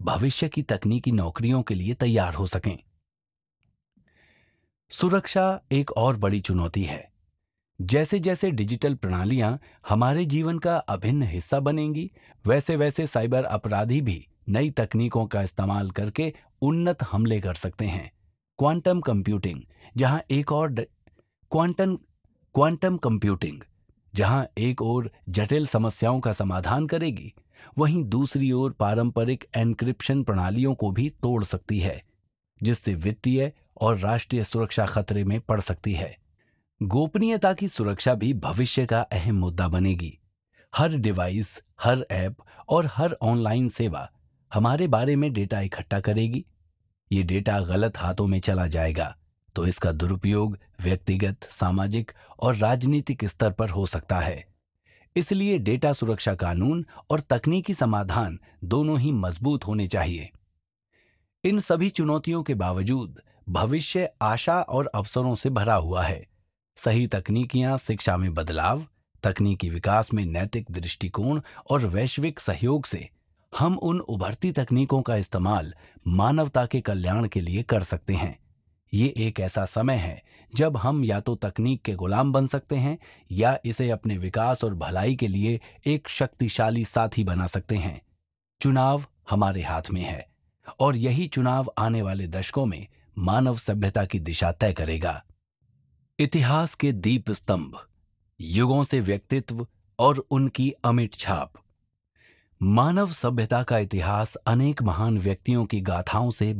भविष्य की तकनीकी नौकरियों के लिए तैयार हो सकें। सुरक्षा एक और बड़ी चुनौती है। जैसे जैसे डिजिटल प्रणालियां हमारे जीवन का अभिन्न हिस्सा बनेंगी, वैसे वैसे साइबर अपराधी भी नई तकनीकों का इस्तेमाल करके उन्नत हमले कर सकते हैं। क्वांटम कंप्यूटिंग जहां एक और ड- क्वांटम क्वांटम कंप्यूटिंग जहां एक ओर जटिल समस्याओं का समाधान करेगी, वहीं दूसरी ओर पारंपरिक एन्क्रिप्शन प्रणालियों को भी तोड़ सकती है, जिससे वित्तीय और राष्ट्रीय सुरक्षा खतरे में पड़ सकती है। गोपनीयता की सुरक्षा भी भविष्य का अहम मुद्दा बनेगी। हर डिवाइस, हर ऐप और हर ऑनलाइन सेवा हमारे बारे में डेटा इकट्ठा करेगी। ये डेटा गलत हाथों में चला जाएगा तो इसका दुरुपयोग व्यक्तिगत, सामाजिक और राजनीतिक स्तर पर हो सकता है। इसलिए डेटा सुरक्षा कानून और तकनीकी समाधान दोनों ही मजबूत होने चाहिए। इन सभी चुनौतियों के बावजूद भविष्य आशा और अवसरों से भरा हुआ है। सही तकनीकियां शिक्षा में बदलाव, तकनीकी विकास में नैतिक दृष्टिकोण और वैश्विक सहयोग से हम उन उभरती तकनीकों का इस्तेमाल मानवता के कल्याण के लिए कर सकते हैं। ये एक ऐसा समय है जब हम या तो तकनीक के गुलाम बन सकते हैं या इसे अपने विकास और भलाई के लिए एक शक्तिशाली साथी बना सकते हैं। चुनाव हमारे हाथ में है और यही चुनाव आने वाले दशकों में मानव सभ्यता की दिशा तय करेगा। इतिहास के दीप स्तंभ, युगों से व्यक्तित्व और उनकी अमिट छाप। मानव सभ्यता का इतिहास अनेक महान व्यक्तियों की गाथाओं से